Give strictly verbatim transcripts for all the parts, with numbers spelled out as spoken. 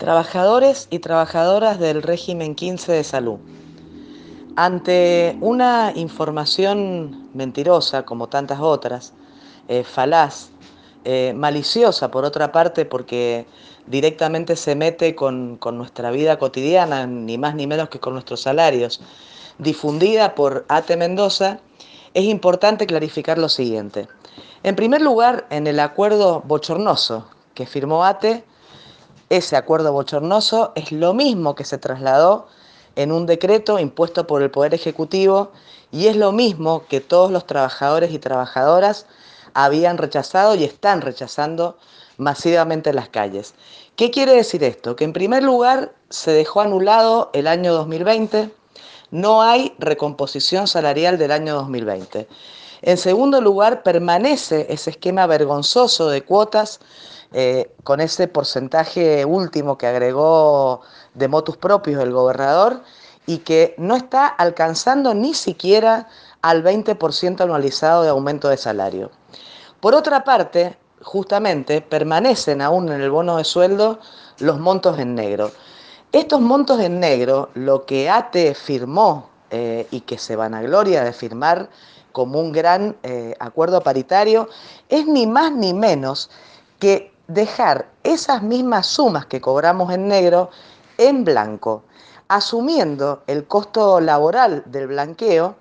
Trabajadores y trabajadoras del régimen quince de salud. Ante una información mentirosa, como tantas otras, eh, falaz, eh, maliciosa por otra parte, porque directamente se mete con, con nuestra vida cotidiana, ni más ni menos que con nuestros salarios, difundida por Ate Mendoza, es importante clarificar lo siguiente. En primer lugar, en el acuerdo bochornoso que firmó Ate, ese acuerdo bochornoso es lo mismo que se trasladó en un decreto impuesto por el Poder Ejecutivo y es lo mismo que todos los trabajadores y trabajadoras habían rechazado y están rechazando masivamente en las calles. ¿Qué quiere decir esto? Que en primer lugar se dejó anulado el año dos mil veinte, no hay recomposición salarial del año dos mil veinte. En segundo lugar, permanece ese esquema vergonzoso de cuotas eh, con ese porcentaje último que agregó de motus propios el gobernador y que no está alcanzando ni siquiera al veinte por ciento anualizado de aumento de salario. Por otra parte, justamente, permanecen aún en el bono de sueldo los montos en negro. Estos montos en negro, lo que Ate firmó eh, y que se vanagloria de firmar como un gran eh, acuerdo paritario, es ni más ni menos que dejar esas mismas sumas que cobramos en negro en blanco, asumiendo el costo laboral del blanqueo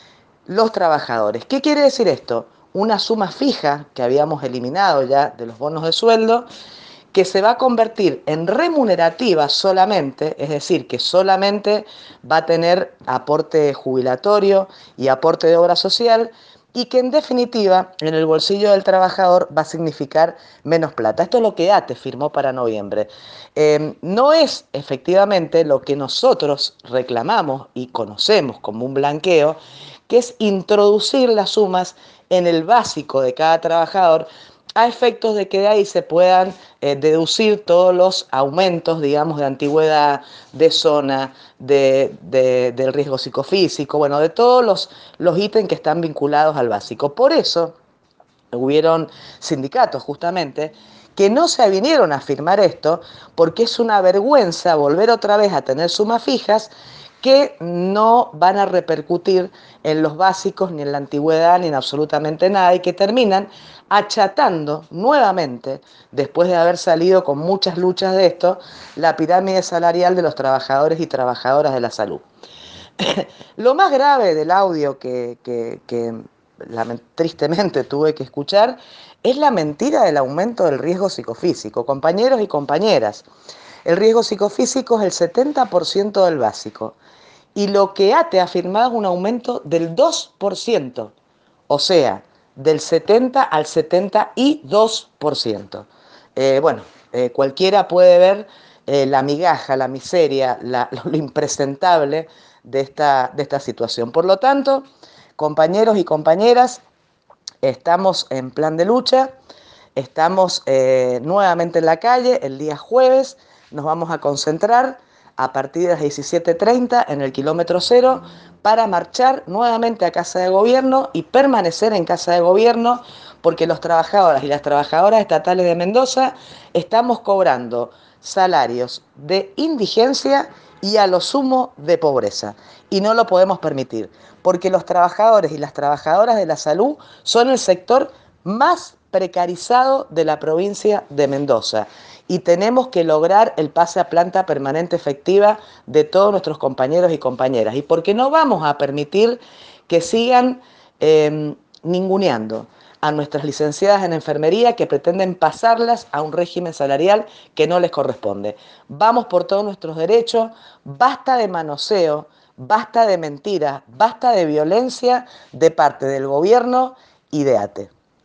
los trabajadores. ¿Qué quiere decir esto? Una suma fija que habíamos eliminado ya de los bonos de sueldo, que se va a convertir en remunerativa solamente, es decir, que solamente va a tener aporte jubilatorio y aporte de obra social, y que en definitiva en el bolsillo del trabajador va a significar menos plata. Esto es lo que Ate firmó para noviembre. Eh, no es efectivamente lo que nosotros reclamamos y conocemos como un blanqueo, que es introducir las sumas en el básico de cada trabajador a efectos de que de ahí se puedan eh, deducir todos los aumentos, digamos, de antigüedad, de zona, de, de, del riesgo psicofísico, bueno, de todos los, los ítems que están vinculados al básico. Por eso hubieron sindicatos justamente que no se vinieron a firmar esto porque es una vergüenza volver otra vez a tener sumas fijas que no van a repercutir en los básicos, ni en la antigüedad, ni en absolutamente nada, y que terminan achatando nuevamente, después de haber salido con muchas luchas de esto, la pirámide salarial de los trabajadores y trabajadoras de la salud. Lo más grave del audio que, que, que tristemente tuve que escuchar es la mentira del aumento del riesgo psicofísico. Compañeros y compañeras, el riesgo psicofísico es el setenta por ciento del básico y lo que Ate ha firmado es un aumento del dos por ciento, o sea, del setenta al setenta y dos por ciento. Eh, bueno, eh, cualquiera puede ver eh, la migaja, la miseria, la, lo, lo impresentable de esta, de esta situación. Por lo tanto, compañeros y compañeras, estamos en plan de lucha, estamos eh, nuevamente en la calle el día jueves, nos vamos a concentrar a partir de las diecisiete treinta en el kilómetro cero para marchar nuevamente a Casa de Gobierno y permanecer en Casa de Gobierno porque los trabajadores y las trabajadoras estatales de Mendoza estamos cobrando salarios de indigencia y a lo sumo de pobreza. Y no lo podemos permitir, porque los trabajadores y las trabajadoras de la salud son el sector más precarizado de la provincia de Mendoza y tenemos que lograr el pase a planta permanente efectiva de todos nuestros compañeros y compañeras, y porque no vamos a permitir que sigan eh, ninguneando a nuestras licenciadas en enfermería que pretenden pasarlas a un régimen salarial que no les corresponde. Vamos por todos nuestros derechos, basta de manoseo, basta de mentiras, basta de violencia de parte del gobierno y de Ate.